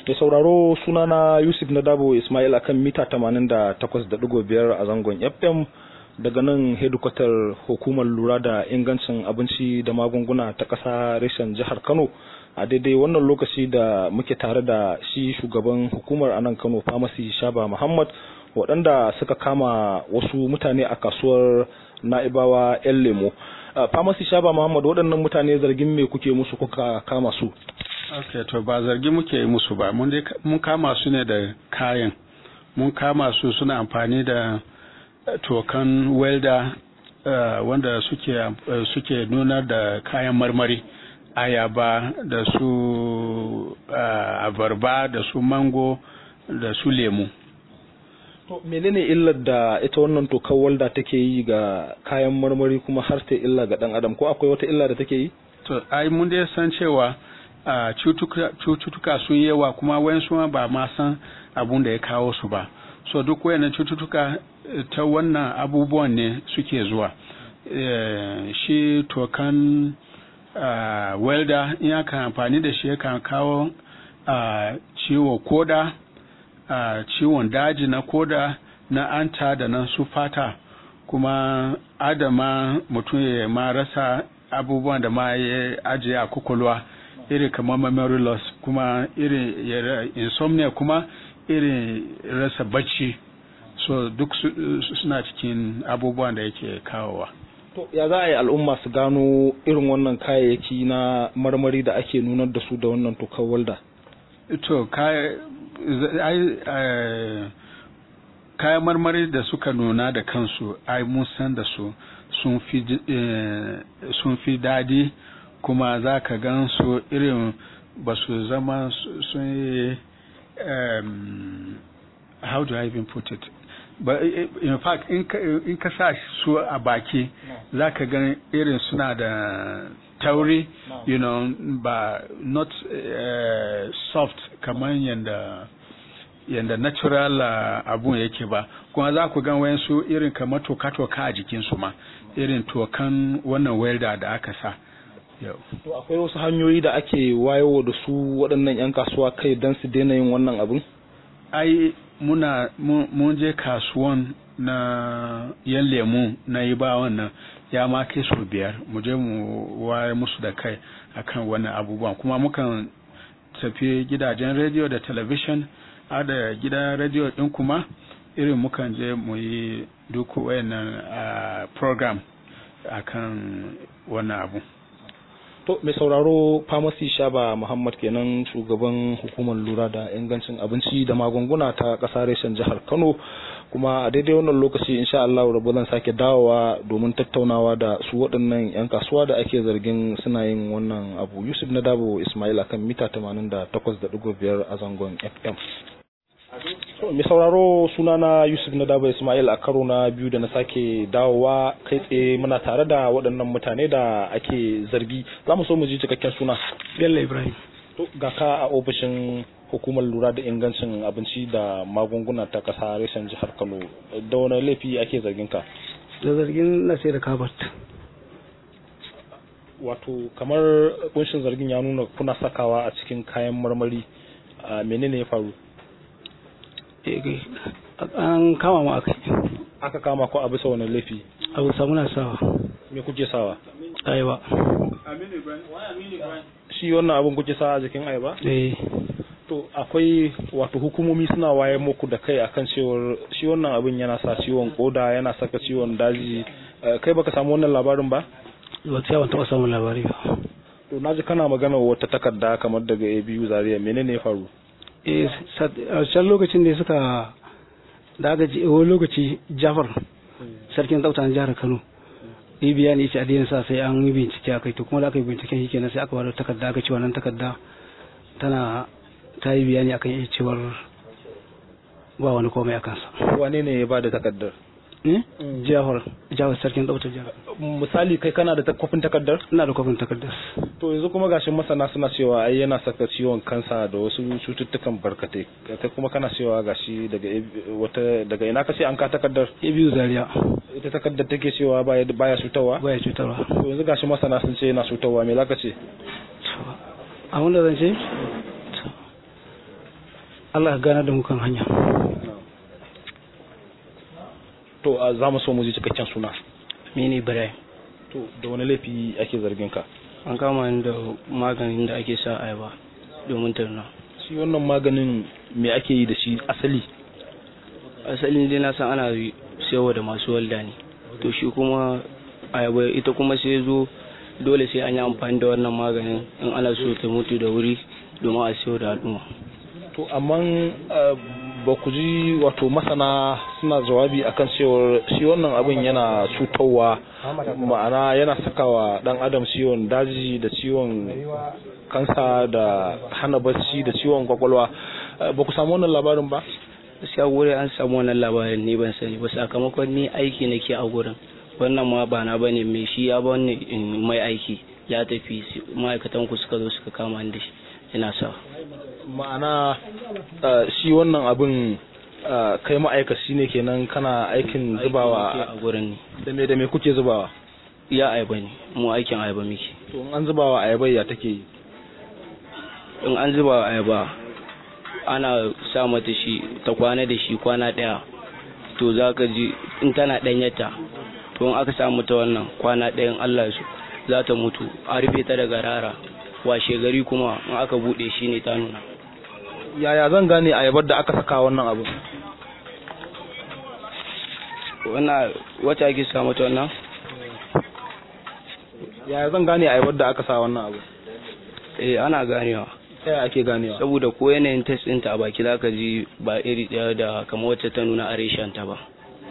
Da sauraro sunana Yusuf Nadabo Ismail akan mita 88.5 a zangon FM daga nan hedikwatar hukumar lura da ingancin abinci da magunguna ta ƙasa reshen jihar Kano a daidai wannan lokaci da muke tare da shi shugaban hukumar anan Kano Pharmacy Shaba Muhammad waɗanda suka kama wasu mutane a kasuwar Na'ibawa 'yan lemo. Pharmacy Shaba Muhammad, waɗannan mutane zargin me kuke musu kuka kama su? Okay, to ba zargi muke yi musu ba, mun kama su ne da kayan, mun kama su suna amfani da tokan welda wanda suke nuna da kayan marmari, ayaba da su abarba da su mango da su lemu. To menene illar da ita wannan tokan welda take yi ga kayan marmari kuma har ta illa ga dan adam, ko akwai wata illa da take yi? To ai mun dai san cewa cututtuka sun yawa kuma wayansu ba ma san abun da ya kawo su ba, so duk wayannan cututtuka ta wannan abubuwan ne suke zuwa. Shi tokan welda in aka amfani da shi yakan kawo ciwo koda, ciwon daji na koda, na anta da na su fata, kuma adama mutum ya ma rasa abubuwan da ma ya ajiye a kwakwalwa, iri kamar memory loss, kuma iri insomnia, kuma iri rasa bacci, so duk suna cikin abubuwan da yake kawowa. To ya za a yi al'umma su gano irin wannan kayayyaki na marmari da ake nunar da su da wannan tokar walda? To kayan marmari da suka nuna da kansu ai mun san da su sun fi daɗi, kuma za ka gan su irin ba su zama sun yi how do I even put it, but in fact in ka sa su a baki za ka gan irin suna da tauri, you know, ba not soft kamar yanda natural abun yake ba, kuma za ku gan wayansu irin kamar toka-toka a jikinsu ma, irin tokan wannan welda da aka sa. To akwai wasu hanyoyi da ake wayo da su waɗannan 'yan kasuwa kai don su daina yin wannan abin? Ai mun je kasuwan na yan lemu na yi ba wannan ya ma kai su 5, mu je mu waye musu da kai akan wannan abubuwan, kuma mukan tafi gidajen rediyo da talabishin da gidan rediyo din, kuma irin mukan je mu yi duk wayannan program akan wannan abu. To mai sauraro, Pharmacy Shaba Muhammad kenan, shugaban hukumar lura da ingancin abinci da magunguna ta ƙasa reshen jihar Kano, kuma a daidai wannan lokaci insha Allah rabu zan sake dawowa domin tattaunawa da su waɗannan 'yan kasuwa da ake zargin suna yin wannan abu. Yusuf Nadabo Ismail akan mita 88.5 a zangon FM. Mai sauraro, sunana Yusuf Nadabo Ismail a karo na biyu da na sake dawowa kai tsaye. Muna tare da waɗannan mutane da ake zargi. Za mu so mu ji cikakken suna. Bello Ibrahim. To ga ka a ofishin hukumar lura da ingancin abinci da magunguna ta ƙasa reshen jihar Kano, da wani laifi ake zargin ka? Da zargin na sai da kabat. Wato kamar kunshin zargin ya nuna kuna sakawa a cikin kayan marmari, menene ya faru? An kama mu aka kama ko a bisa wani laifi? Abu muna sawa. Me kuke sawa? Ayaba. Shi wannan abin kuke sawa a jikin ayaba? To akwai wato hukumomi suna waye muku da kai akan cewar shi wannan abin yana sa ciwon koda, yana saka ciwon daji, kai baka samu wannan labarin ba? Wata yawan taɓa samun labari ba. To naji kana magana wata takarda kamar daga ABU Zaria, menene ya faru? A can lokacin da suka da aka wani lokaci Jafar sarkin tsafta na jihar Kano biya ne, yace a daina sa sai an yi bincike akai, to kuma da aka yi binciken shi kenan sai aka bada takarda, aka ce wannan takarda ta yi bayani akan iya cewar ba wani komai akan sa. Wane ne ya bada takardar? Jafar sarkin tsafta jihar. Misali kai kana da kofin takardar? Ina da kofin takardar. To yanzu kuma gashin masana suna cewa ai yana saka ciwon kansa da wasu cututtukan barkatai, kai kuma kana cewa gashi daga ina kace an ka takardar? ABU Zaria. Ita takardar take cewa baya cutarwa? Baya cutarwa. To yanzu gashi masana sun ce yana cutarwa, me zaka ce? A wanda zan ce Allah ya gana da mu kan hanya. To za mu so mu ji cikakken suna. Mini Ibrahim. To da wani laifi ake zargin ka? An kama ni da maganin da ake sa ayaba domin ta nuna. Shi wannan maganin me ake yi da shi asali? Asalin dai na san ana sayarwa da masu walda ne. To shi kuma ayaba ita kuma sai zo dole sai an yi amfani da wannan maganin in ana so ta mutu da wuri domin a sayar da al'umma. To amma ba ku ji wato masana suna jawabi akan cewar shi wannan abin yana cutarwa, ma'ana yana sakawa dan adam ciwon daji da ciwon kansa da hana bacci da ciwon kwakwalwa. Ba ku samu wannan labarin ba? Gaskiya wurin an samu wannan labarin ne ban sani ba, sakamakon ni aiki nake a gurin. Wannan ma ba na bane, mai shi ya bani mai aiki ya tafi, ma'aikatan ku suka zo suka kama ni da shi ina sa. Ma'ana shi wannan abin kai ma'aikaci ne kenan, kana aikin zubawa a gurin ne. Da me kuke zubawa? Ya ayaba ne, mu aikin ayaba muke. To in an zubawa ayaba ya take yi? In an zubawa ayaba ana sa mata shi ta kwana da shi kwana daya, to za ka ji in tana danyata, to in aka samu ta wannan kwana dayan Allah ya so za ta mutu, a rufe ta daga rara, washe gari kuma in aka bude shi ne ta nuna. Yaya zan gane ayabar da aka saka wannan abu? Wannan wata ake sa mata wannan? Yaya zan gane ayabar da aka sa wannan abu? Ana ganewa. Ta ake ganewa? Saboda ko yanayin test ɗinta a baki za ka ji ba iri ɗaya da kamar wacce ta nuna a reshenta ba.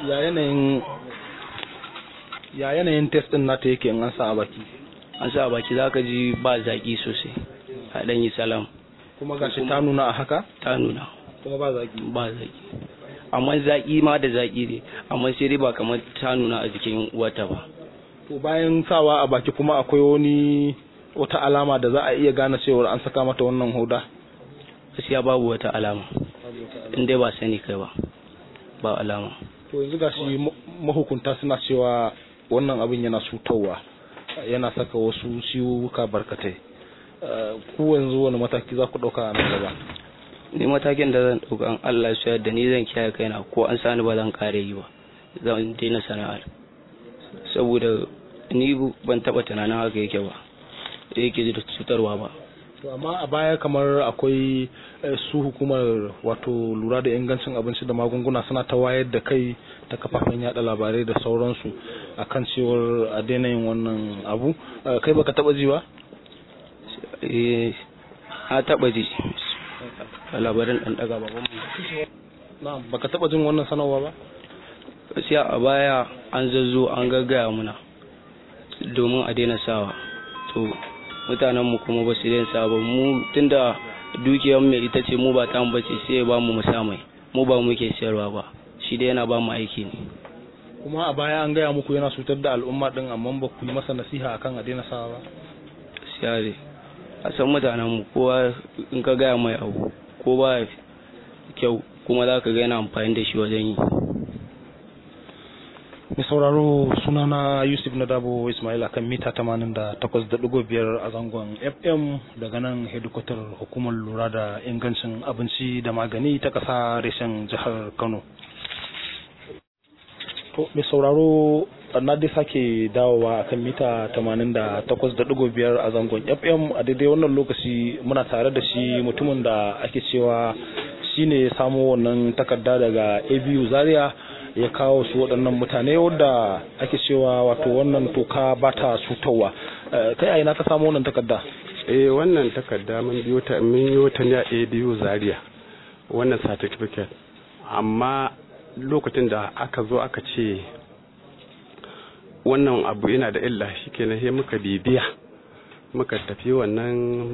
Ya yanayin test ɗin nata yake in an sa a baki? An sa a baki za ka ji ba zaƙi sosai, a ɗan yi salam. Kuma gashi ta nuna a haka? Ta nuna. Kuma ba zaƙi? Ba zaƙi. Amma zaƙi ma da zaƙi ne, amma sai dai ba kamar ta nuna a jikin wata ba. To bayan sawa a baki kuma akwai wata alama da za a iya gane cewar an saka mata wannan hoda? Gaskiya babu wata alama, in dai ba sani kai ba alama. To yanzu gashi mahukunta suna cewa wannan abin yana cutarwa, yana saka wasu ciwuka barkatai. Ku yanzu wani mataki za ku ɗauka a nan gaba? Ni matakin da zan ɗauka, an Allah su yadda ni zan kiyaye kaina, ko an sani ba zan kare yi ba, zan daina sana'ar, saboda ni ban taɓa tunanin haka yake ba, yake da cutarwa ba. To amma a baya kamar akwai su hukumar wato lura da ingancin abinci da magunguna suna ta wayar da kai ta kafafen yada labarai da sauransu akan cewar a daina yin wannan abu. Kai baka taɓa ji ba? Na taɓa ji labarin ɗan ɗaga baban mu. Na'am, baka taɓa jin wannan sanarwa ba? Gaskiya a baya an zazzo an gaggaya muna domin a daina sawa, to mutanen mu kuma ba su daina sawa ba. Mu tunda dukiyar mai ita ce, mu ba ta mu bace, sai ya ba mu musamai, mu ba muke sayarwa ba, shi dai yana ba mu aiki ne. Kuma a baya an gaya muku yana cutar da al'umma din, amma ba ku yi masa nasiha akan a daina sawa ba? Gaskiya dai a san mutanen mu, kowa in ka gaya mai abu ko ba kyau kuma za ka ga yana amfani da shi wajen yi. Mai sauraro, sunana Yusuf Nadabo Ismail akan mita 88.5 a zangon FM daga nan hedikwatar hukumar lura da ingancin abinci da magani ta ƙasa reshen jihar Kano. To mai sauraro, na dai sake dawowa akan mita 88.5 a zangon FM. A daidai wannan lokaci muna tare da shi mutumin da ake cewa shine ya samo wannan takarda daga ABU Zaria ya kawo su waɗannan mutane wadda ake cewa wato wannan toka ba ta cutarwa. Kai a ina ka samu wannan takarda? Wannan takarda mun yi wata ne a ABU Zaria, wannan certificate, amma lokacin da aka zo aka ce wannan abu yana da illa, shikenan sai muka bibiya, muka tafi wannan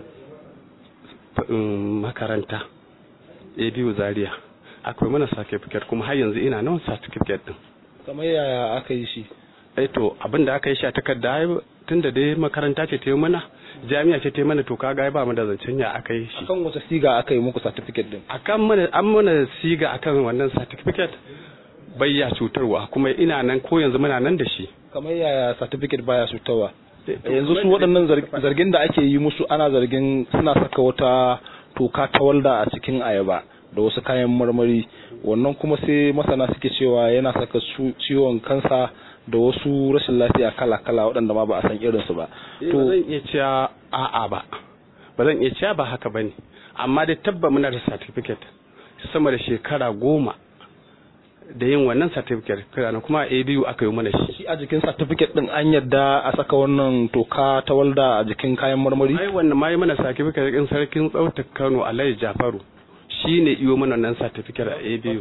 makaranta ABU Zaria, akwai mana certificate, kuma har yanzu ina nan certificate din. Kamar yaya aka yi shi? To abinda aka yi shi a takarda, tunda dai makaranta ce ta yi mana, jami'a ce ta yi mana, to kaga ba mu da zancen ya aka yi shi. Akan wace siga aka yi muku certificate din? An mana siga akan wannan certificate bayya cutarwa, kuma ina nan ko yanzu muna nan da shi. Kamar yaya certificate baya cutarwa? Yanzu su waɗannan zargin da ake yi musu, ana zargin suna saka wata toka ta walda a cikin ayaba da wasu kayan marmari, wannan kuma sai masana suke cewa yana saka ciwon kansa da wasu rashin lafiya kala-kala waɗanda ma ba a san irinsu ba. To zan iya cewa a'a ba zan iya cewa ba haka bane, amma dai tabba muna da certificate sama da shekara 10 da yin wannan certificate kuma a ABU aka yi mana shi. A jikin certificate din an yadda a saka wannan toka ta walda a jikin kayan marmari? Ai wannan ma yi mana certificate din sarkin tsautar Kano Alhaji Jafaru shine iyo mana nan certificate a ABU.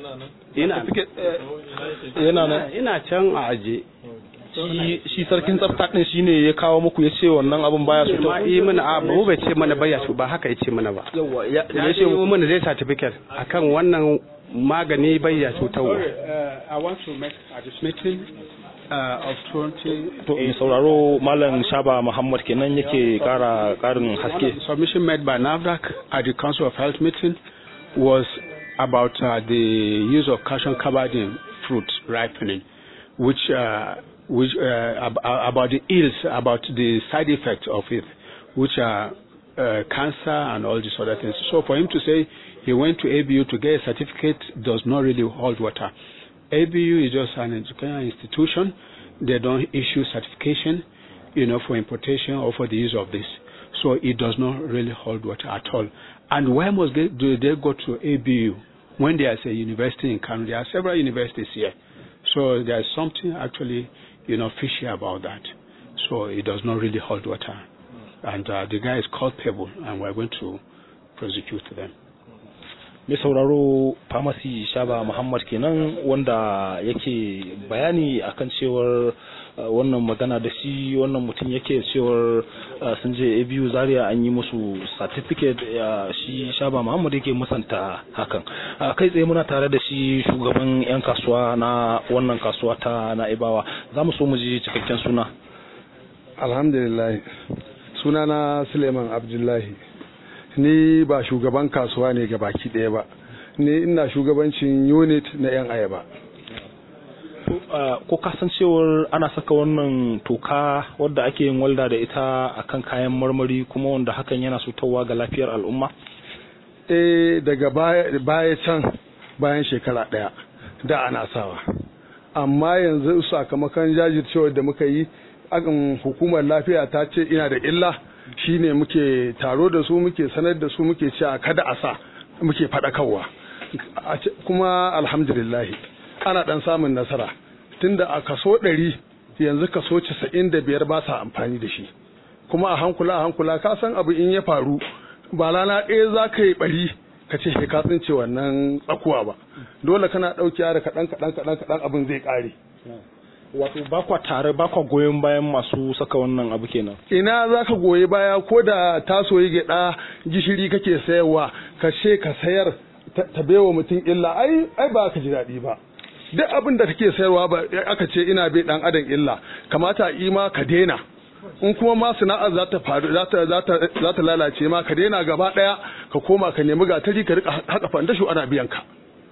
Ina can a aje. Shi sarkin tsafta din shine ya kawo muku ya ce wannan abin baya su ta yi mana abu bai ce mana baya su ba haka ya ce mana ba. Yawa ya ce mana zai certificate akan wannan magani baya cutarwa. I want to make a meeting of 20. To mai sauraro Malam Shaba Muhammad kenan yake karin haske. Submission made by NAFDAC at the Council of Health meeting was about the use of calcium carbide in fruit ripening, which about the ills, about the side effects of it, which are cancer and all these other things. So for him to say he went to ABU to get a certificate does not really hold water. ABU is just an educational institution. They don't issue certification, for importation or for the use of this. So it does not really hold water at all. And why do they go to ABU when there is a university in Canada? There are several universities here. So there is something actually, fishy about that. So it does not really hold water. And the guy is culpable, and we're going to prosecute them. Mai sauraro Pharmacy Shaba Muhammad kenan wanda yake bayani akan cewar wannan magana da shi wannan mutum yake cewar sun je ABU Zaria an yi musu certificate, shi Shaba Muhammad yake musanta hakan. Kai tsaye muna tare da shi shugaban 'yan kasuwa na wannan kasuwa ta Na'ibawa. Za mu so mu ji cikakken suna. Alhamdulillah, sunana Suleiman Abdullahi. Ni ba shugaban kasuwa ne ga baki ɗaya ba, ni ina shugabancin unit na 'yan ayaba. Ko kasancewar ana saka wannan toka wadda ake yin walda da ita akan kayan marmari kuma wanda hakan yana cutarwa ga lafiyar al'umma? Daga baya can bayan shekara ɗaya da ana sawa, amma yanzu sakamakon jajircewar da muka yi hukumar lafiya ta ce ina da illa, shine muke taro da su, muke sanar da su, muke cewa kada a sa, muke faɗakarwa. Kuma alhamdulillah ana ɗan samun nasara, tunda a kaso 100 yanzu kaso 95 ba sa amfani da shi. Kuma a hankula ka san abu in ya faru ba rana ɗaya za ka yi ɓari ka ce ka tsince wannan tsakuwa ba, dole kana ɗaukiya da kaɗan abin zai ƙare. Wato ba kwa tare, ba kwa goyon bayan masu saka wannan abu kenan? Ina za ka goyi baya, ko da ta soyi gyaɗa gishiri kake sayarwa ka ce ka sayar ta bewa mutum illa, ai ba ka ji daɗi ba. Duk abin da kake sayarwa ba aka ce ina bai ɗan adam illa, kamata ima ka daina. In kuma ma sana'ar za ta faru za ta lalace ma ka daina gaba ɗaya, ka koma ka nemi gatari ka rika haka fandasho ana biyan ka.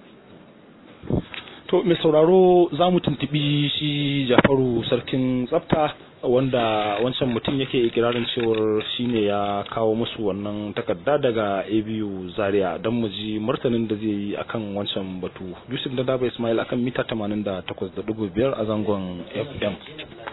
To mai sauraro za mu tuntubi shi Jafaru sarkin tsafta wanda wancan mutum yake ikirarin cewar shine ya kawo musu wannan takarda daga ABU Zaria don mu ji martanin da zai yi akan wancan batu. Yusuf Dadaba Ismail akan mita 88.5 a zangon FM.